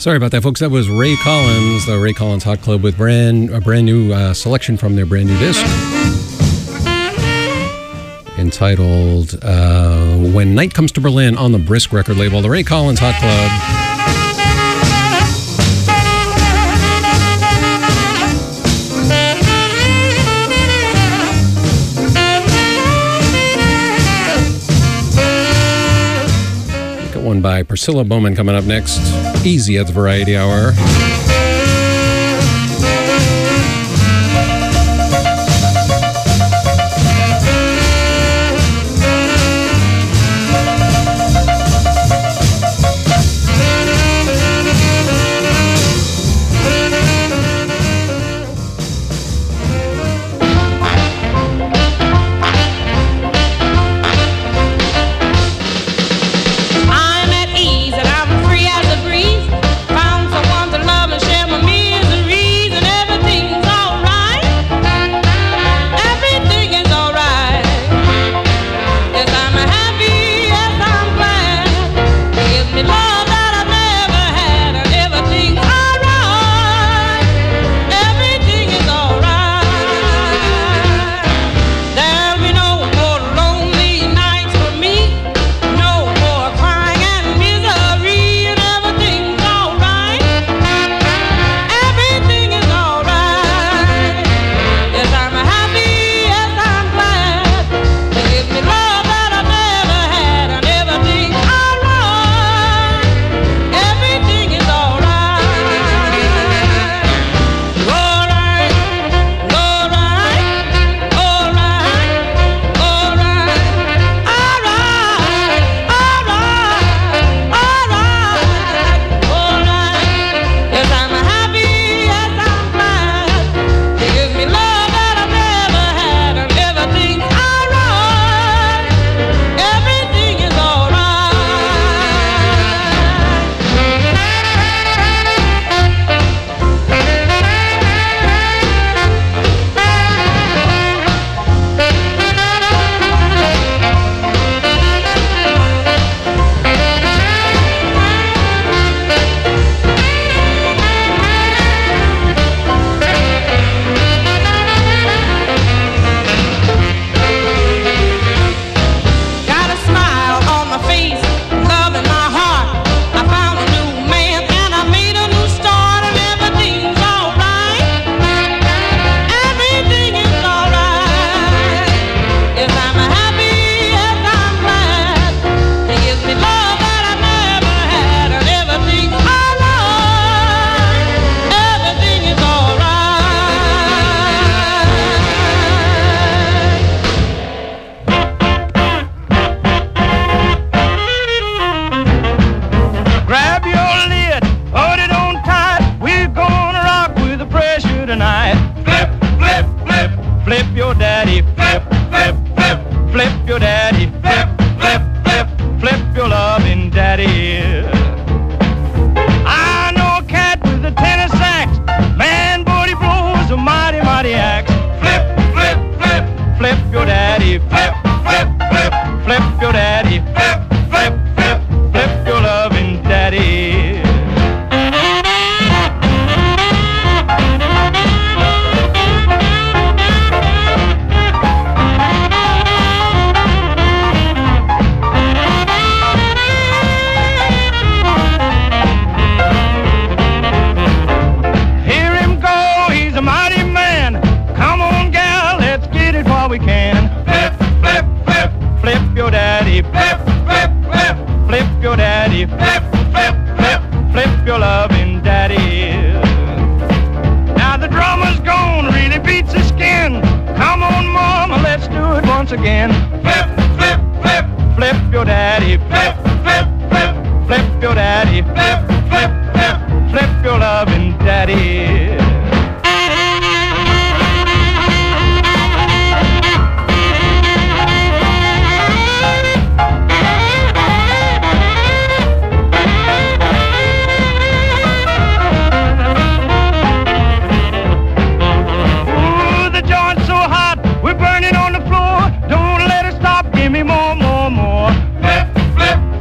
Sorry about that, folks. That was Ray Collins, the Ray Collins Hot Club with a brand new selection from their brand new disc entitled When Night Comes to Berlin on the Brisk record label, the Ray Collins Hot Club. One by Priscilla Bowman coming up next. Easy at the Variety Hour. Burning on the floor, don't let it stop, give me more. Flip, flip,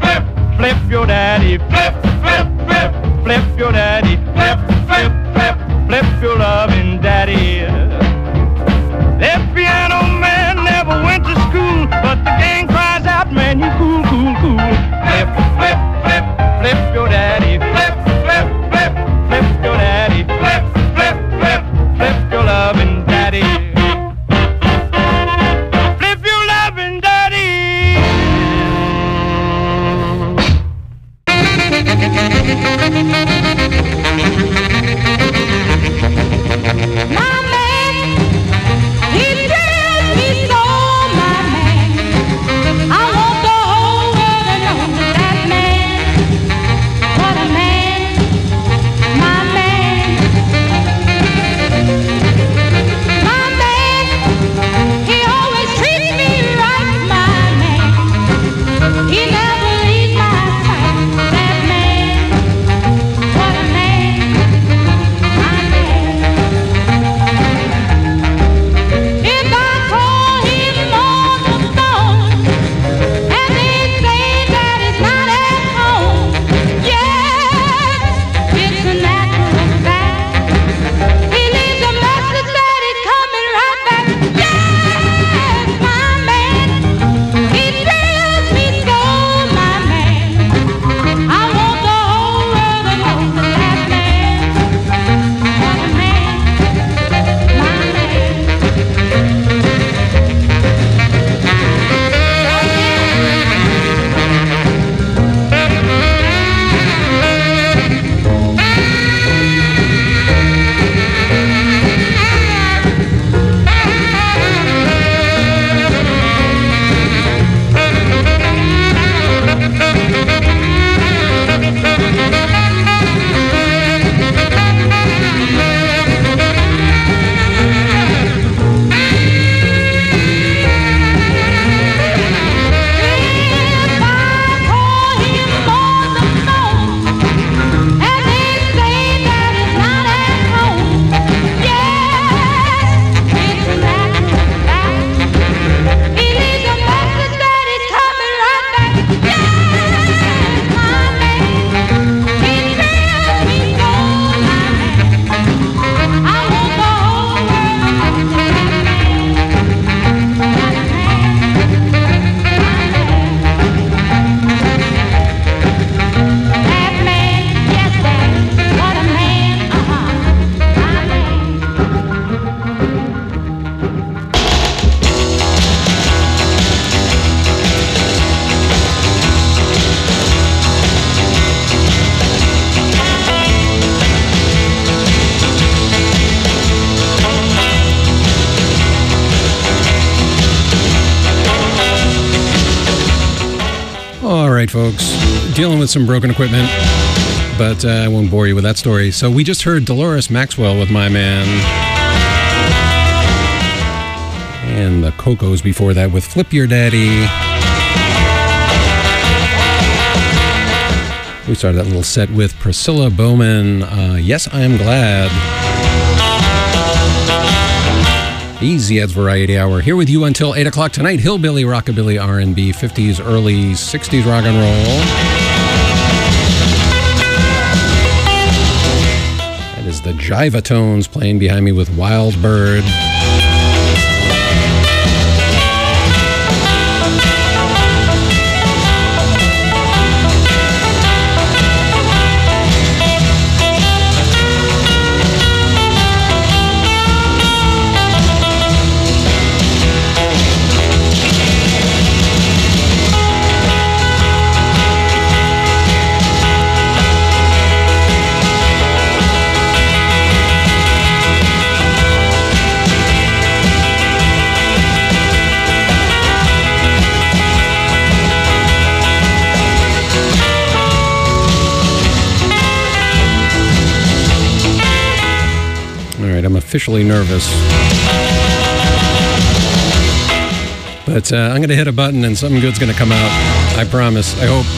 right, folks. Dealing with some broken equipment, but I won't bore you with that story. So we just heard Dolores Maxwell with My Man. And the Cocos before that with Flip Your Daddy. We started that little set with Priscilla Bowman. Yes, I Am Glad. Easy Ed's Variety Hour. Here with you until 8 o'clock tonight. Hillbilly, rockabilly, R&B, 50s, early 60s rock and roll. That is the Jiva Tones playing behind me with Wild Bird. I'm officially nervous. But I'm going to hit a button and something good's going to come out. I promise. I hope.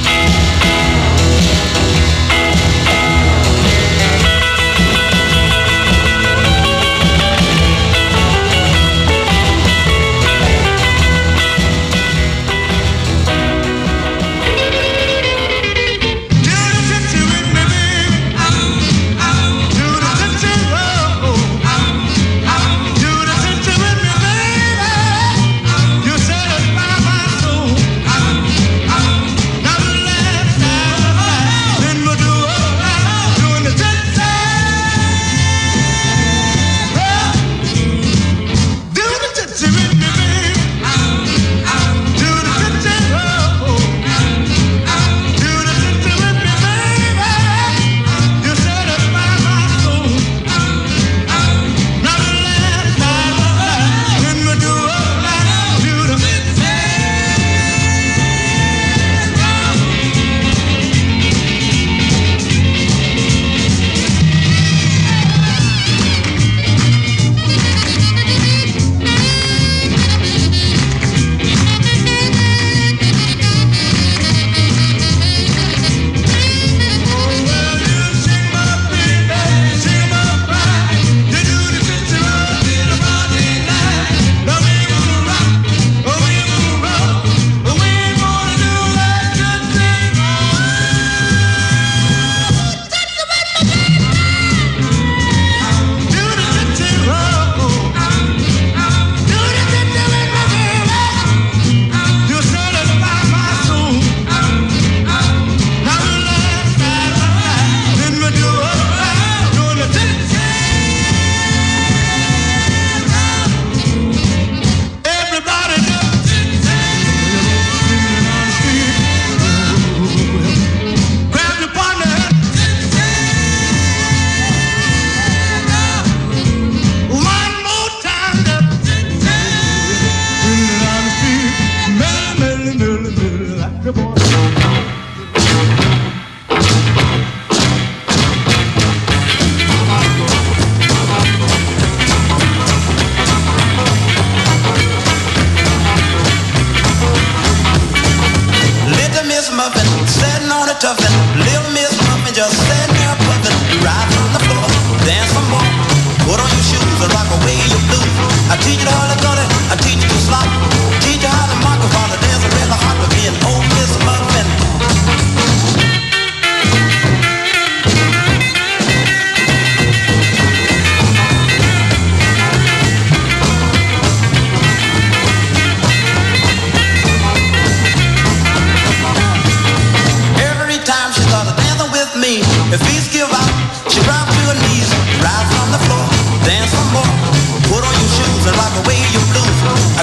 Dance some more, put on your shoes and rock away your blues.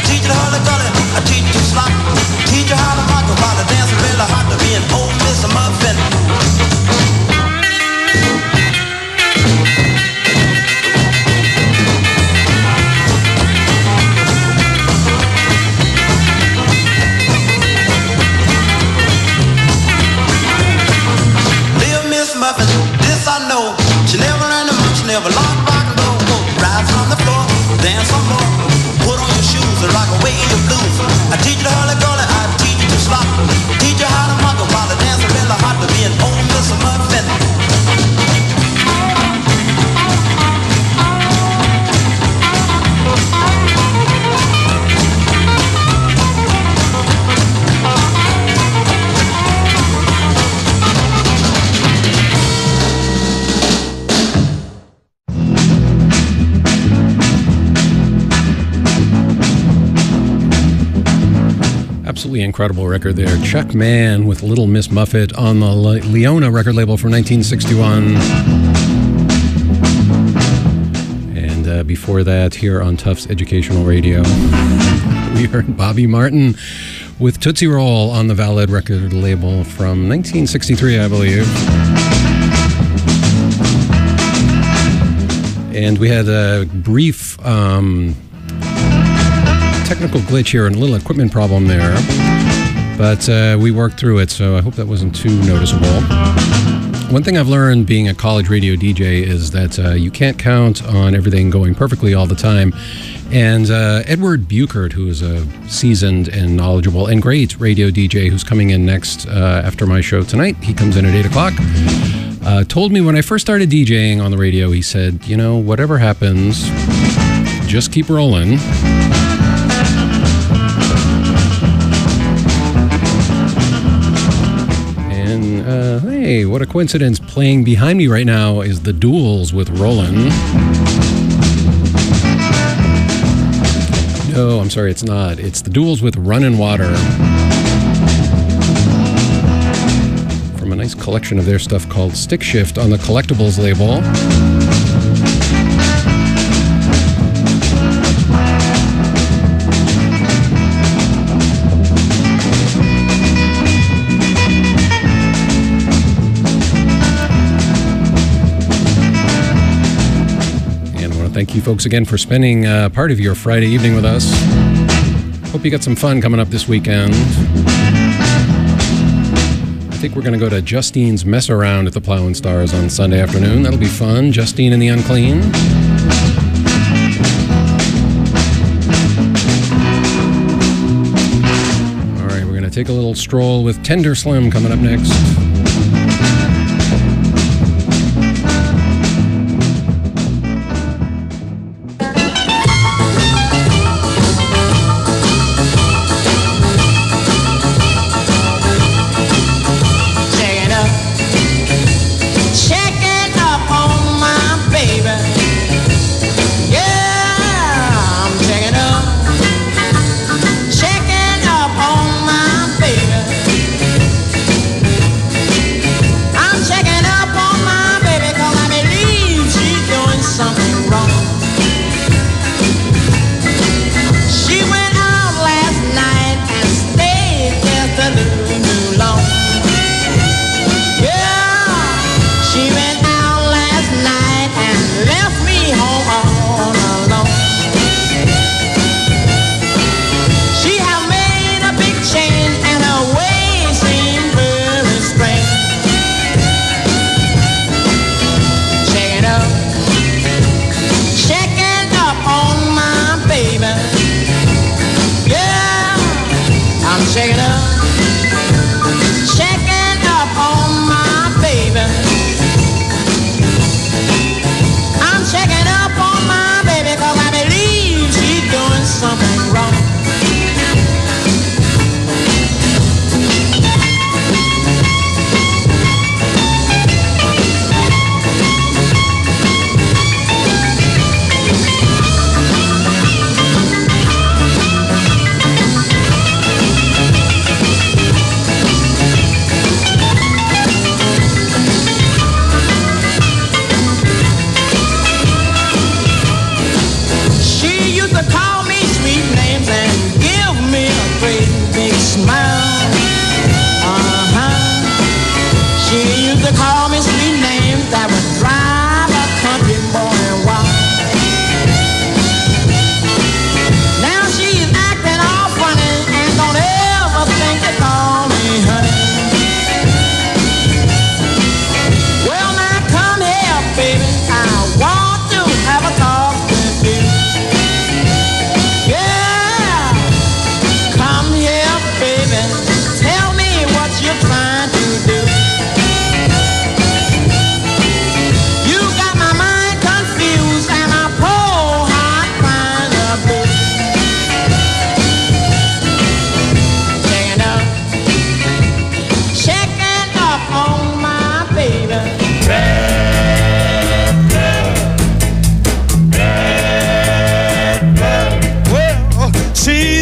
play the blues. I teach you to hurly gully, I teach you to slop. Teach you how to muggle while the dance is really hot to be an old Miss Muffin. Absolutely incredible record there. Chuck Mann with Little Miss Muffet on the Leona record label from 1961. And before that, here on Tufts Educational Radio, we heard Bobby Martin with Tootsie Roll on the Valid record label from 1963, I believe. And we had a brief technical glitch here and a little equipment problem there, but we worked through it, so I hope that wasn't too noticeable. One thing I've learned being a college radio DJ is that you can't count on everything going perfectly all the time. And Edward Buchert, who is a seasoned and knowledgeable and great radio DJ who's coming in next after my show tonight, he comes in at 8 o'clock, told me when I first started DJing on the radio, he said, you know, whatever happens, just keep rolling. Hey, what a coincidence. Playing behind me right now is The Duels with Rollin'. No, I'm sorry, it's not. It's The Duels with Runnin' Water. From a nice collection of their stuff called Stick Shift on the Collectibles label. Thank you folks again for spending part of your Friday evening with us. Hope you got some fun coming up this weekend. I think we're going to go to Justine's Mess Around at the Plowin' Stars on Sunday afternoon. That'll be fun. Justine and the Unclean. All right, we're going to take a little stroll with Tender Slim coming up next.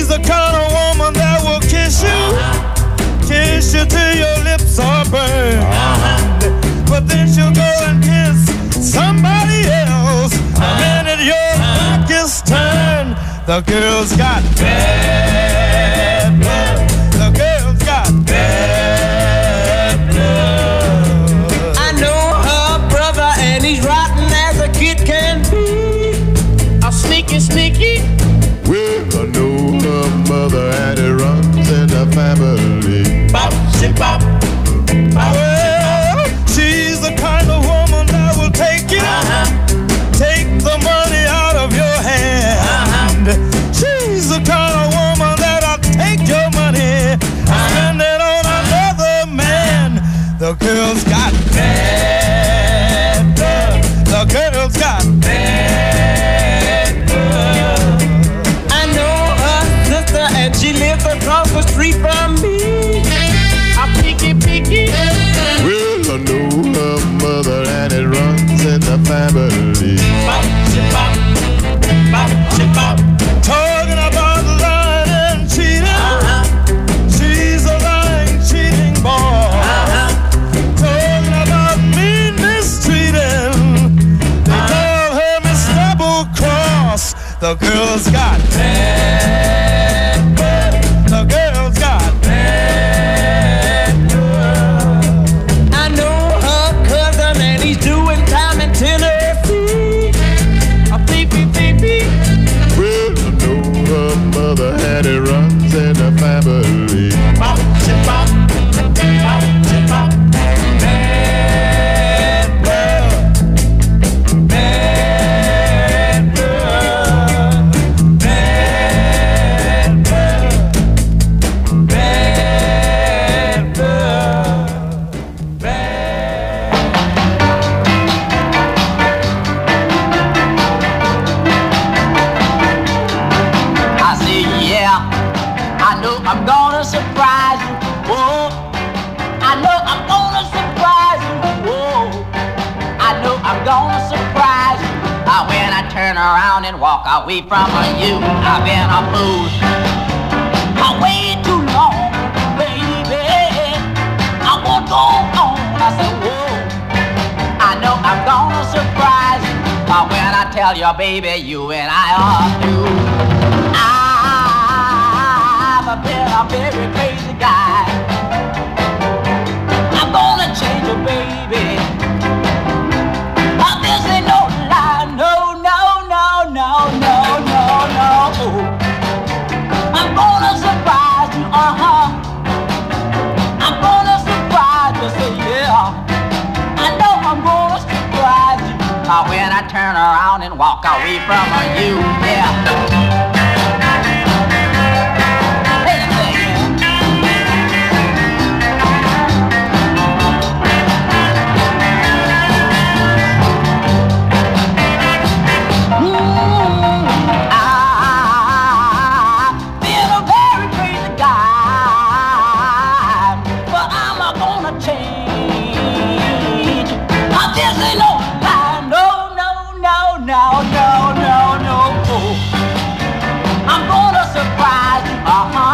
the kind of woman that will kiss you, kiss you till your lips are burned. But then she'll go and kiss somebody else the minute your back is turned. The girl's got bad blood. The girl's got bad blood. I know her brother and he's rotten as a kid can be. A sneaky. Well, I know her mother and it runs in the family. Bop, shit, bop. Well, she's the kind of woman that will take you, take the money out of your hand. She's the kind of woman that'll take your money and spend it on another man. The girl's got bad blood. The girl's got bad blood. I know her sister and she lives across the street from me. I'm picky. Well, I know her mother and it runs in the family. Bop, shit, bop. Bop, shit, bop. Talking about lying and cheating. She's a lying, cheating boy. Talking about mean mistreating. They call her Miss Double Cross. The girl's got bad blood. The girl's got bad blood. I know her cousin and he's doing time in Tennessee. A pee-pee. Well, I know her mother and it runs in the family. Bop, shit, bop. Bop, shit, bop. Bad blood. Bad blood. Bad blood. Bad blood. Bad. I say, yeah, I know I'm gonna surprise you. Whoa, I know I'm gonna surprise you. Whoa, I know I'm gonna surprise you. When I turn around and walk away from you, I've been a fool way too long, baby. I won't go on. I said, whoa, I know I'm gonna surprise you. When I tell you, baby, you and I are through. I've been a very crazy guy. I'm gonna change you, baby. This ain't no lie, no. I'm gonna surprise you, I'm gonna surprise you, say yeah. I know I'm gonna surprise you. When I turn around and walk away from you, yeah. I'm gonna surprise you,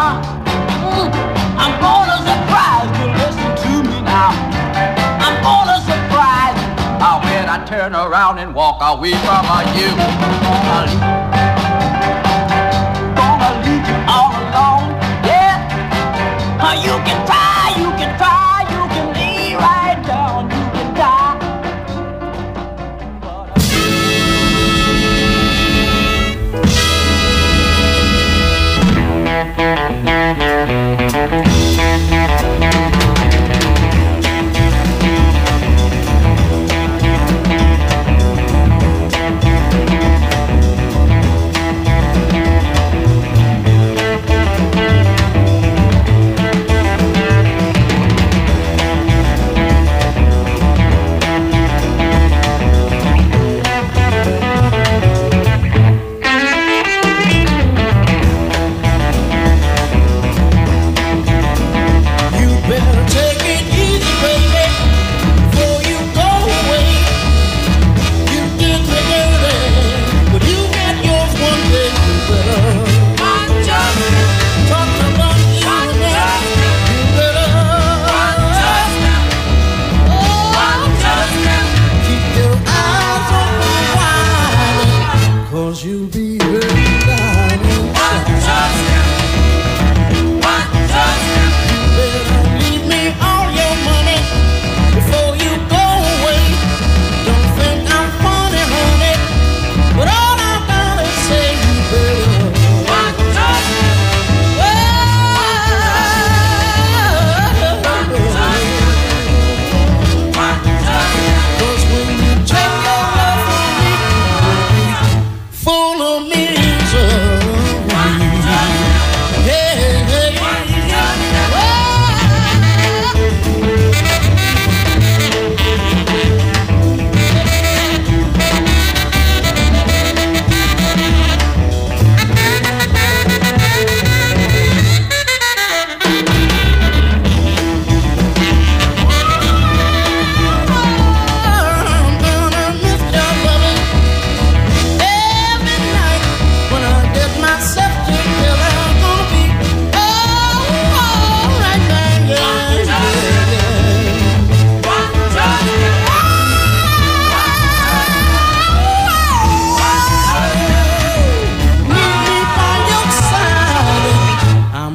I'm gonna surprise you, listen to me now. I'm gonna surprise you, when I turn around and walk away from you. Gonna leave you all alone, yeah. You can try, you can lay right down, you can die.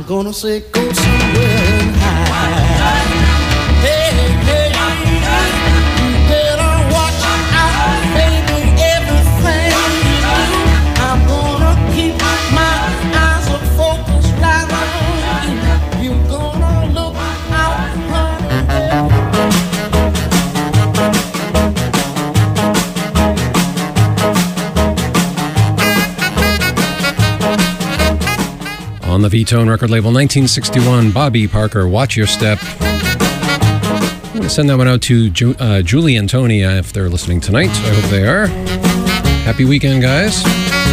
I'm gonna say go somewhere and hide. Hey, hey, you better watch out, baby, everything you do. I'm gonna keep my eyes focused right on you. You're gonna look out, honey. On the V-Tone record label, 1961, Bobby Parker, Watch Your Step. I'm going to send that one out to Julie and Tony if they're listening tonight. I hope they are. Happy weekend, guys.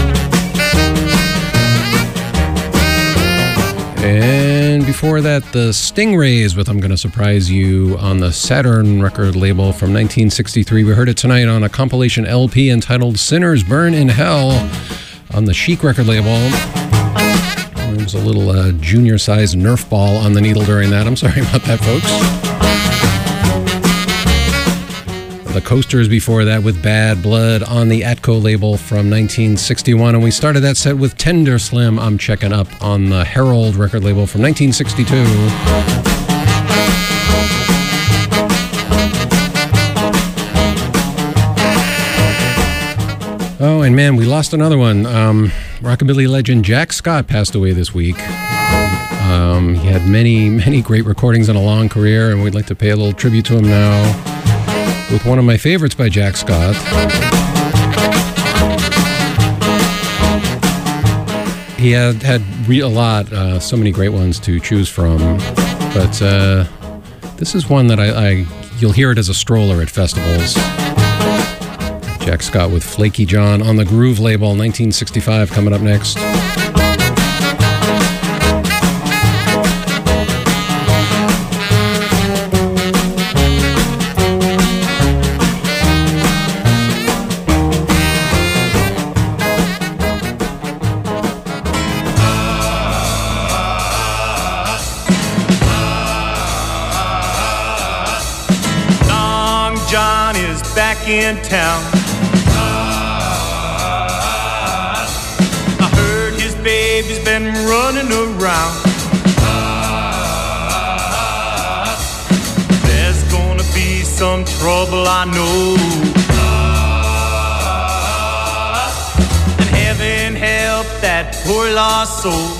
And before that, the Stingrays with I'm Gonna Surprise You on the Saturn record label from 1963. We heard it tonight on a compilation LP entitled Sinners Burn in Hell on the Chic record label. There was a little junior-sized Nerf ball on the needle during that. I'm sorry about that, folks. The Coasters before that with Bad Blood on the Atco label from 1961. And we started that set with Tender Slim, I'm Checking Up on the Herald record label from 1962. Oh, and man, we lost another one. Rockabilly legend Jack Scott passed away this week. He had many great recordings and a long career, and we'd like to pay a little tribute to him now with one of my favorites by Jack Scott. He had a lot, so many great ones to choose from, but this is one that you'll hear it as a stroller at festivals. Jack Scott with Flaky John on the Groove label, 1965, coming up next. Long John is back in town. Baby's been running around. There's gonna be some trouble, I know. And heaven help that poor lost soul.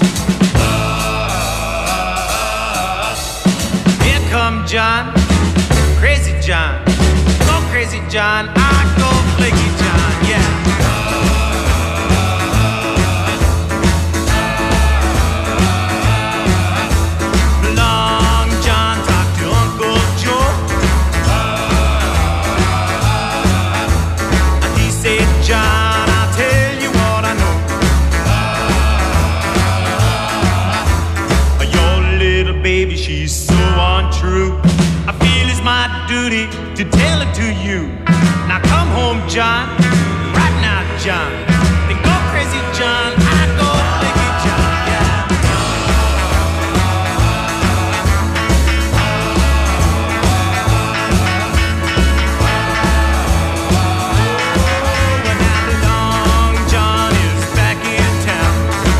Here come John, crazy John. Go crazy John, I go flaky John, yeah. She's so untrue. I feel it's my duty to tell it to you. Now come home, John. Right now, John. Then go crazy, John. I go flaky, John. Yeah. But now the Long John is back in town.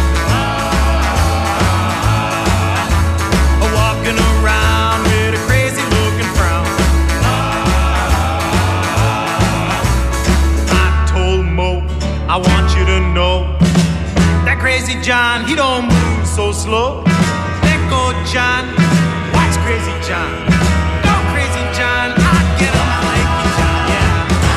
Around with a crazy looking frown. I told Mo, I want you to know that crazy John, he don't move so slow. Let go, John. Watch crazy John. Go crazy John. I get him like you, John. Yeah.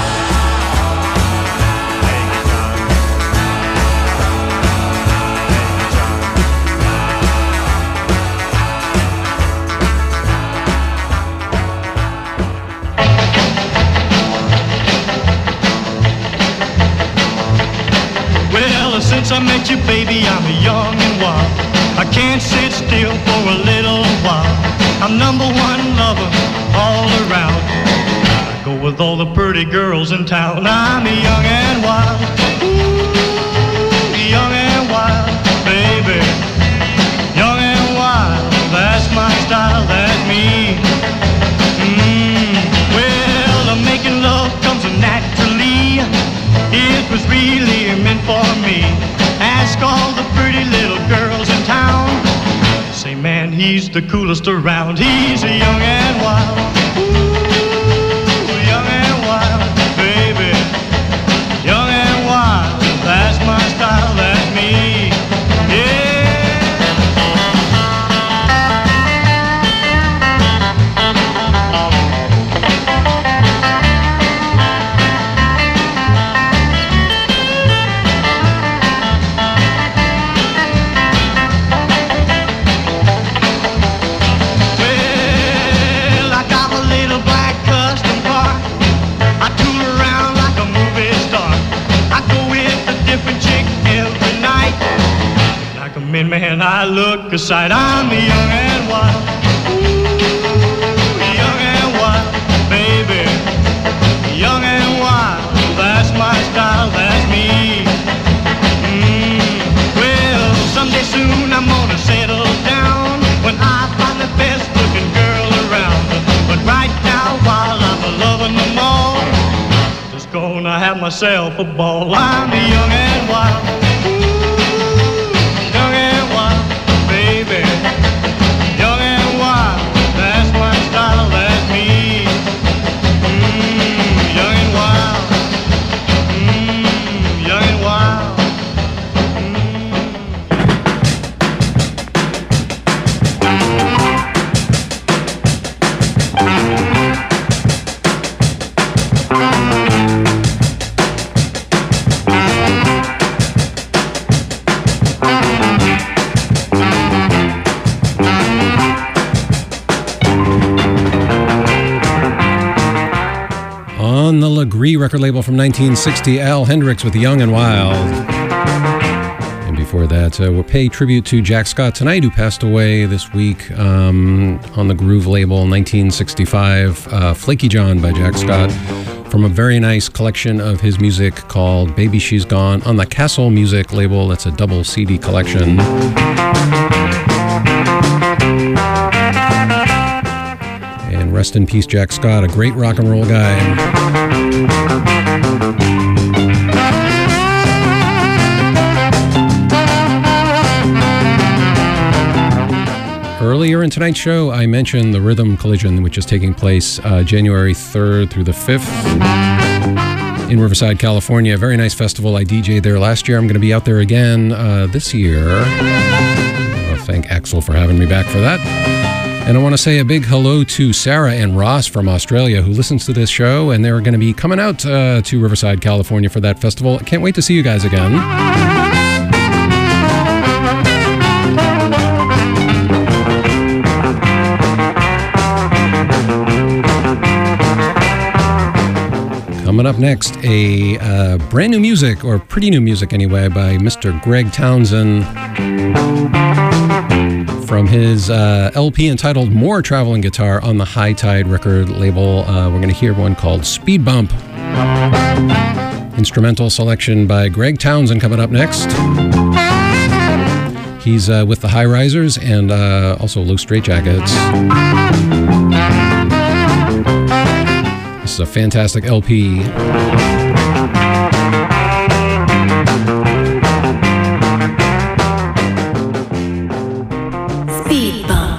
Since I met you, baby, I'm young and wild. I can't sit still for a little while. I'm number one lover all around. I go with all the pretty girls in town. I'm young and wild. Ooh, young and wild, baby. Young and wild, that's my style, that's me. Well, making love comes naturally. It was really meant for me. Ask all the pretty little girls in town. he's the coolest around. He's young and wild. Ooh, young and wild, baby. Young and wild, that's my style, that's me. Yeah. Man, I look aside, I'm young and wild. Ooh, young and wild, baby. Young and wild, that's my style, that's me. Well, someday soon I'm gonna settle down when I find the best looking girl around. But right now, while I'm loving them all, just gonna have myself a ball. I'm young and wild. Young and wild, that's my style, that's me. Young and wild, young and wild. On the Legree record label from 1960, Al Hendricks with Young and Wild. And before that, we'll pay tribute to Jack Scott tonight, who passed away this week on the Groove label, 1965, Flaky John by Jack Scott, from a very nice collection of his music called Baby She's Gone on the Castle Music label. That's a double CD collection. And rest in peace, Jack Scott, a great rock and roll guy. Earlier in tonight's show, I mentioned the Rhythm Collision, which is taking place January 3rd through the 5th in Riverside, California. A very nice festival. I DJ'd there last year. I'm going to be out there again this year. I want to thank Axel for having me back for that. And I want to say a big hello to Sarah and Ross from Australia, who listens to this show, and they're going to be coming out to Riverside, California for that festival. I can't wait to see you guys again. Coming up next, a brand new music, or pretty new music anyway, by Mr. Greg Townsend from his LP entitled More Traveling Guitar on the High Tide record label. We're going to hear one called Speed Bump. Instrumental selection by Greg Townsend coming up next. He's with the High Risers and also Low Straight Jackets. This is a fantastic LP. Speed Bump.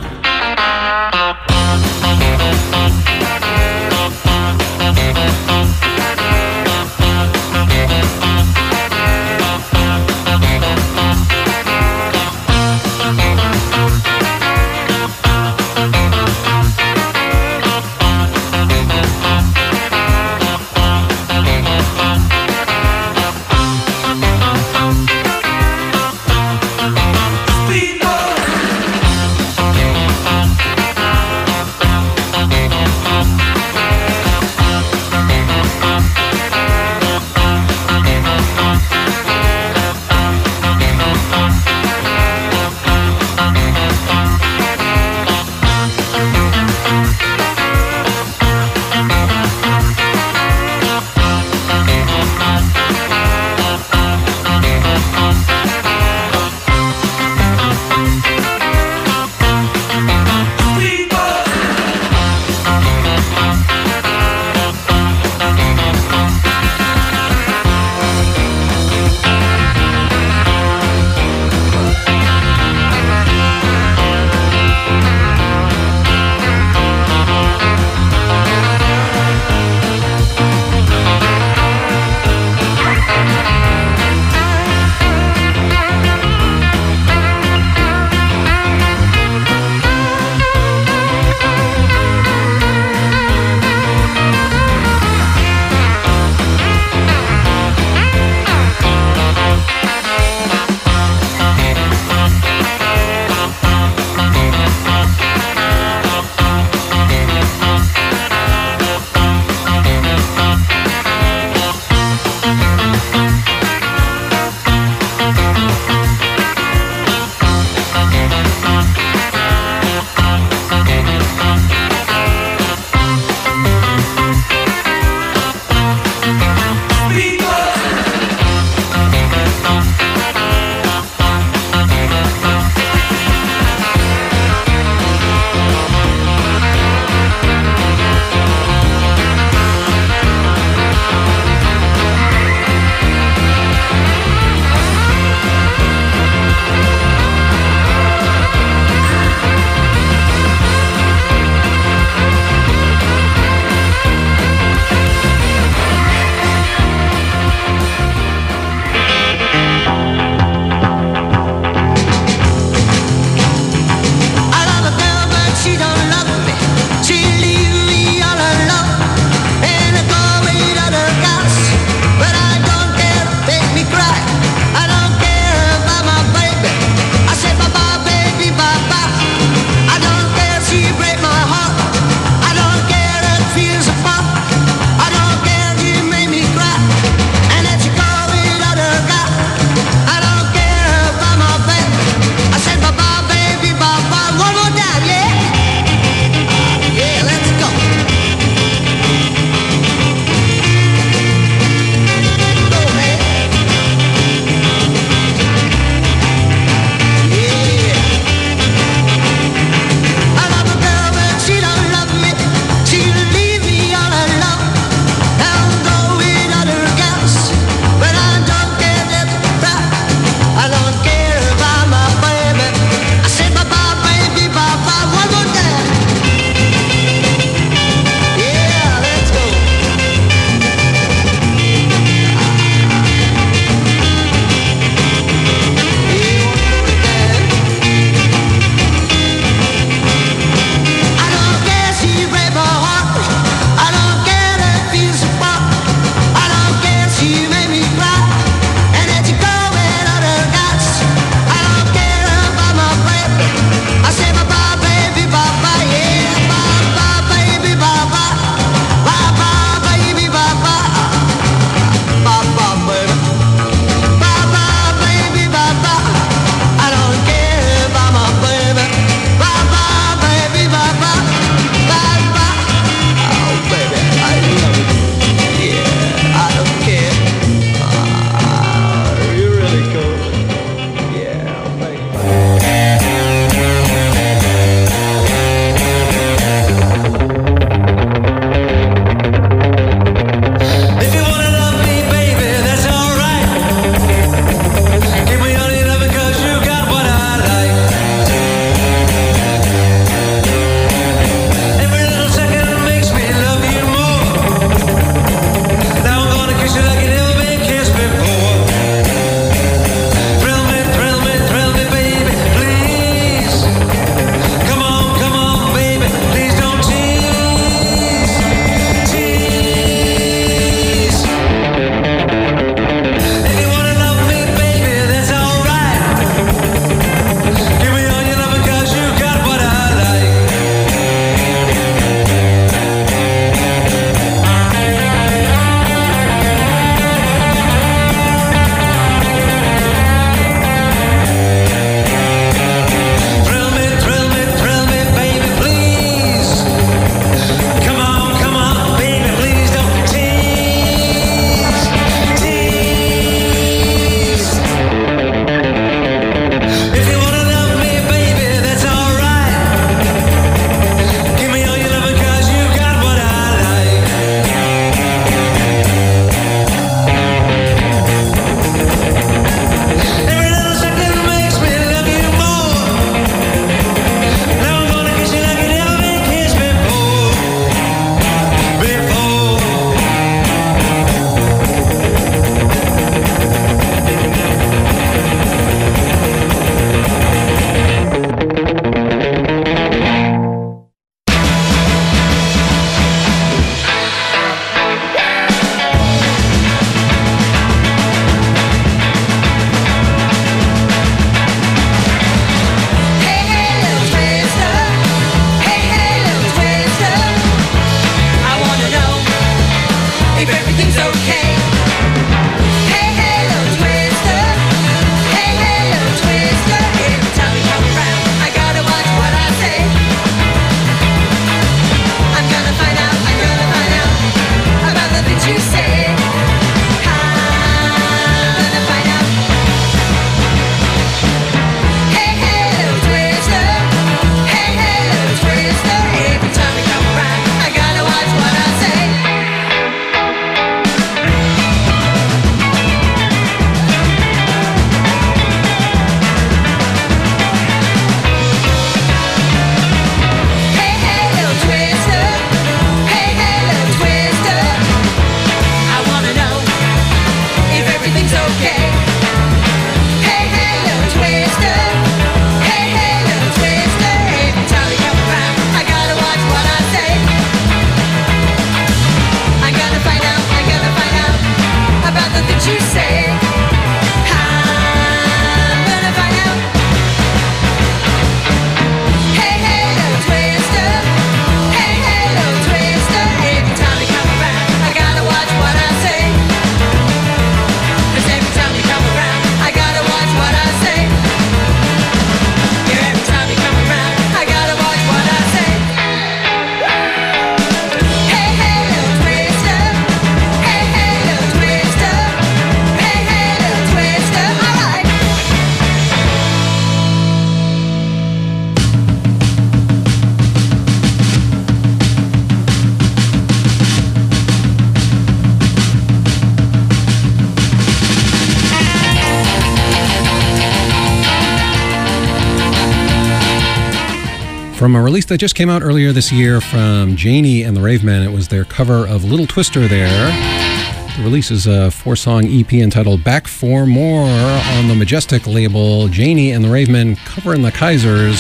From a release that just came out earlier this year from Janie and the Ravemen. It was their cover of Little Twister there. The release is a 4-song EP entitled Back for More on the Majestic label. Janie and the Ravemen covering the Kaisers.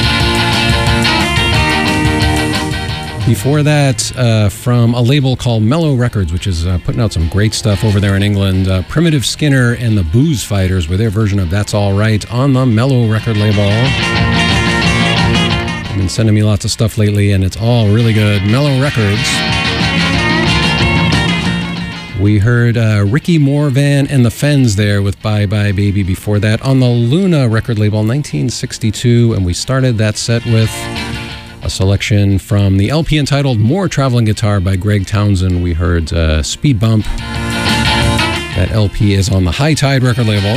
Before that, from a label called Mellow Records, which is putting out some great stuff over there in England, Primitive Skinner and the Booze Fighters with their version of That's All Right on the Mellow record label. They've been sending me lots of stuff lately, and it's all really good. Mellow Records. We heard Ricky Morvan and the Fens there with Bye Bye Baby before that on the Luna record label, 1962, and we started that set with a selection from the LP entitled More Traveling Guitar by Greg Townsend. We heard Speed Bump. That LP is on the High Tide record label.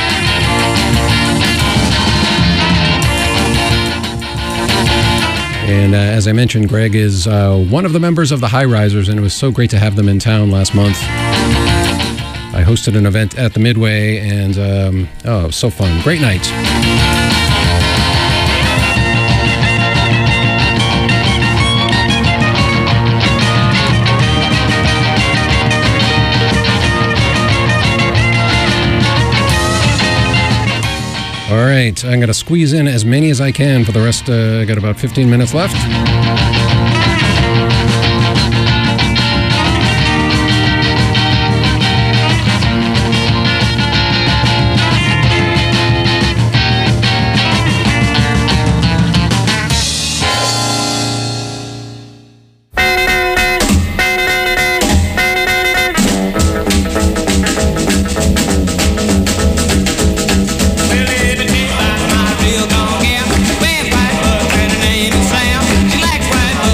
And as I mentioned, Greg is one of the members of the High Risers, and it was so great to have them in town last month. I hosted an event at the Midway, and it was so fun. Great night. All right, I'm going to squeeze in as many as I can for the rest. I got about 15 minutes left. Real gone gal, red, white, but her name is Sam. She likes white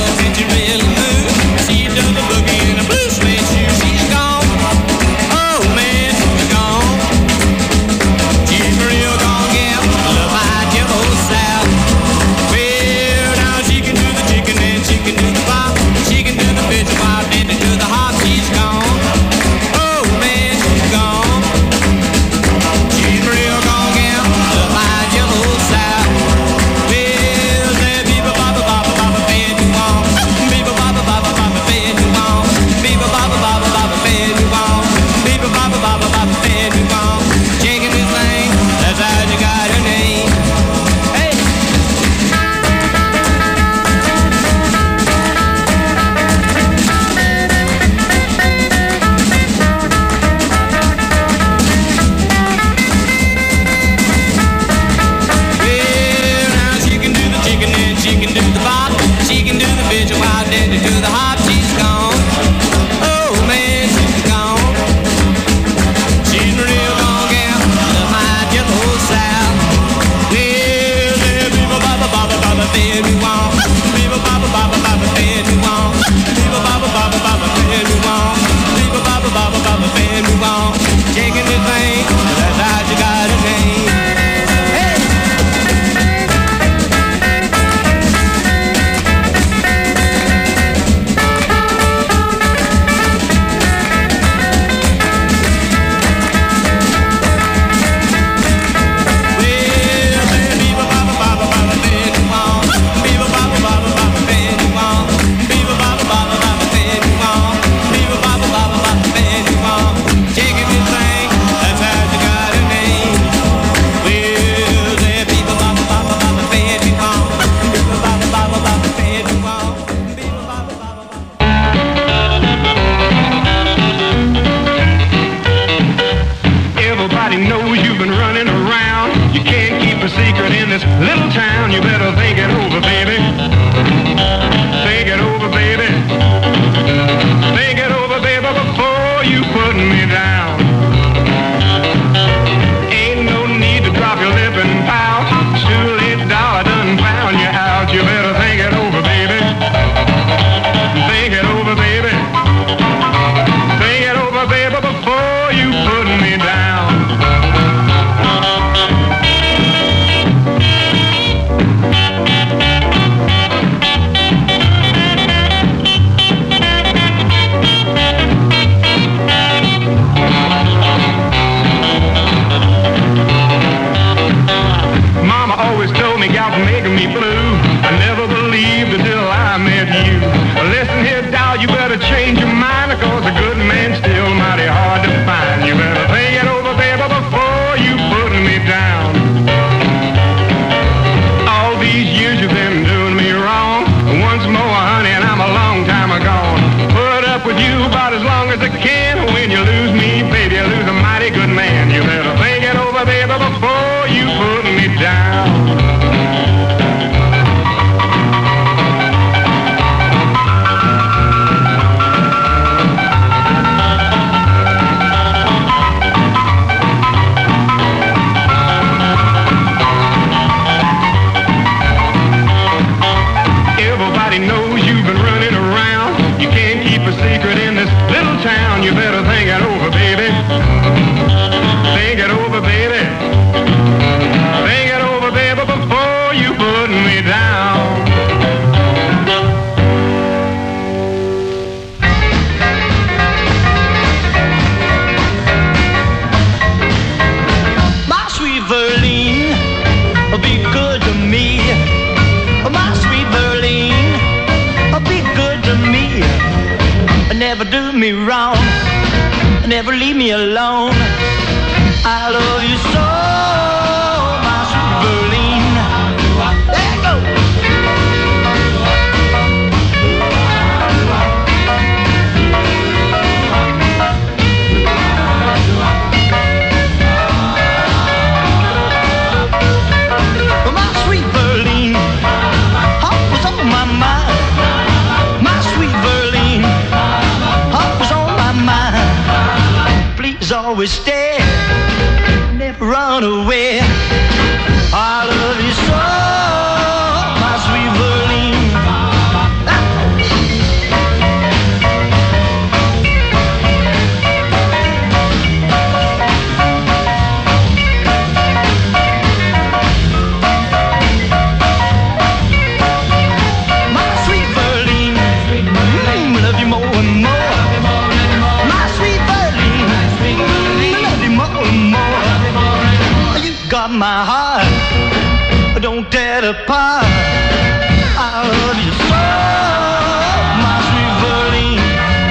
heart making me blue. I never believed until I met you. Listen here, doll, you better change your mind, cause a good man's still mighty hard to find. You better think it over, baby, before you put me down. All these years you've been doing me wrong. Once more, honey, and I'm a long time gone. Put up with you about as long as I can. When you lose me, baby, you lose a mighty good man. You better think it over, baby, before you put me down. Everybody knows you've been running around. You can't keep a secret in this little town. You better think it over, baby. Think it over, baby. Think it over, baby, before you put me down. My sweet Verlene, be good to me. My sweet Verlene, be good to me. Never do me wrong, never leave me alone. I love you so, my sweet Verlene. There you go. My sweet Verlene, heart was on my mind. My sweet Verlene, heart was on my mind. Please always stay, never run away. I love you so, my sweet Verlene. My sweet Verlene, love you more and more. My sweet Verlene, love you more and more. You got my heart, don't tear it apart. I love you so, my sweet Verlene.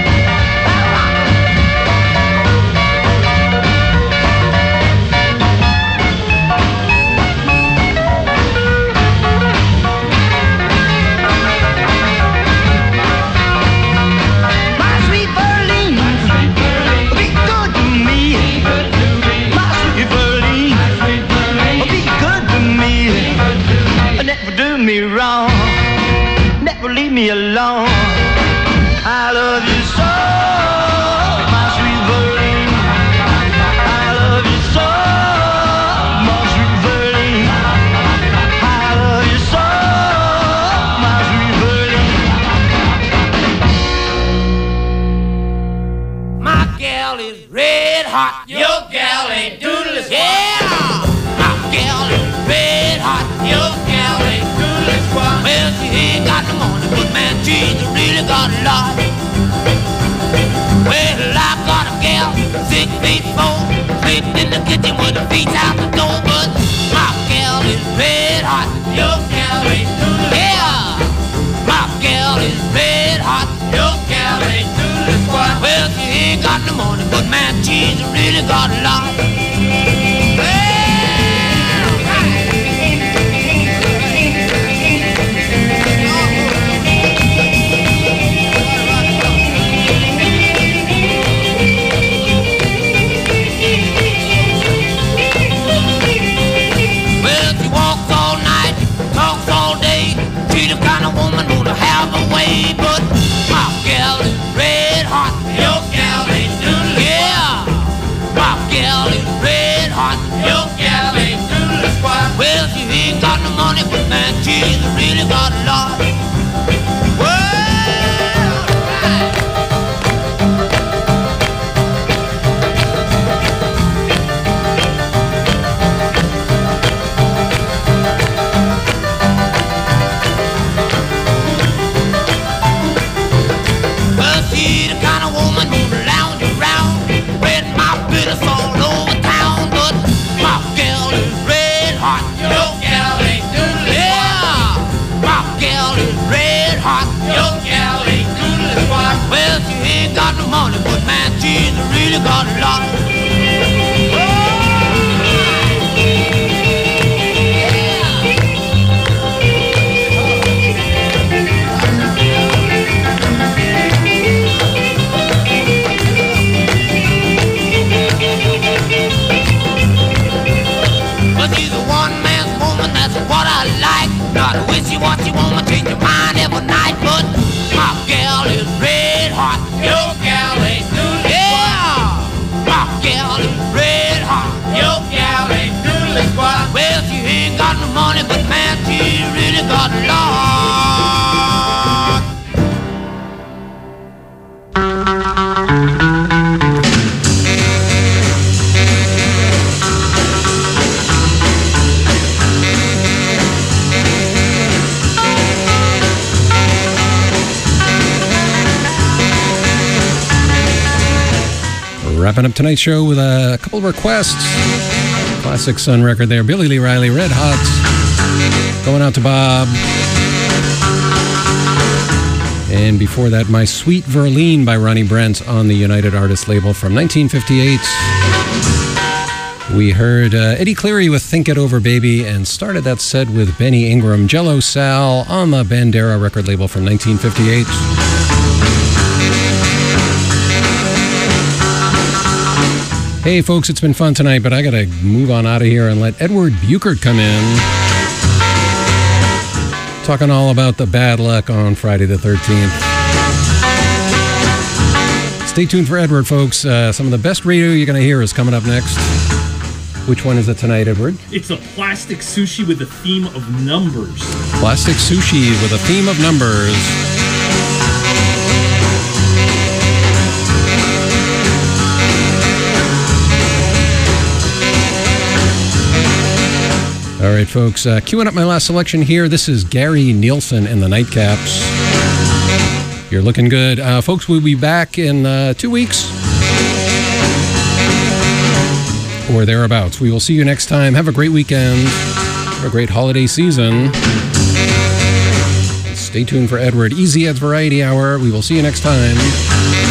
My sweet Verlene, be good to me. My sweet Verlene, be good to me. Never do me wrong, never leave me alone. I love you so, my sweet Verlene. I love you so, my sweet Verlene. I love you so, my sweet Verlene. My gal is red hot. Your gal ain't doodles. Yeah, my gal is red hot. Your gal ain't doodles. Well, she ain't got no money, but man, she's really got a lot. Well, I got a gal, 6 feet 4, sleeping in the kitchen with her feet out the door. But my gal is red hot. Your gal ain't doodles. Yeah, my gal is red hot. Your gal ain't doodles. Well, she ain't got no money, but man, she's really got a lot. Well, she walks all night, talks all day. She's the kind of woman who'll have a way, but my gal is red hot. Your gal ain't doodle. Yeah, my gal is red hot. Your gal ain't doodle squad. Well, she ain't got no money, but man, she's really got a lot. Well, she's the kind of woman who'll lounge around, spread my business all over town. But my gal is red hot. Your gal ain't doodle. Yeah. really got lost. But she's a one-man woman, that's what I like. Not a wishy-washy woman, change your mind every night. But my gal is red hot. Your gal ain't doodly squat. Yeah, my gal is red hot. Your gal ain't doodly squat. Well, she ain't got no money, but man, she really got lost. Wrapping up tonight's show with a couple of requests. Classic Sun record there. Billy Lee Riley, Red Hot. Going out to Bob. And before that, My Sweet Verlene by Ronnie Brent on the United Artists label from 1958. We heard Eddie Cleary with Think It Over Baby and started that set with Benny Ingram, Jello Sal on the Bandera record label from 1958. Hey folks, it's been fun tonight, but I gotta move on out of here and let Edward Buchert come in. Talking all about the bad luck on Friday the 13th. Stay tuned for Edward, folks. Some of the best radio you're gonna hear is coming up next. Which one is it tonight, Edward? It's a plastic sushi with a theme of numbers. Plastic sushi with a theme of numbers. All right, folks, queuing up my last selection here. This is Gary Nielsen and the Nightcaps. You're looking good. Folks, we'll be back in 2 weeks or thereabouts. We will see you next time. Have a great weekend. Have a great holiday season. Stay tuned for Edward. Easy Ed's Variety Hour. We will see you next time.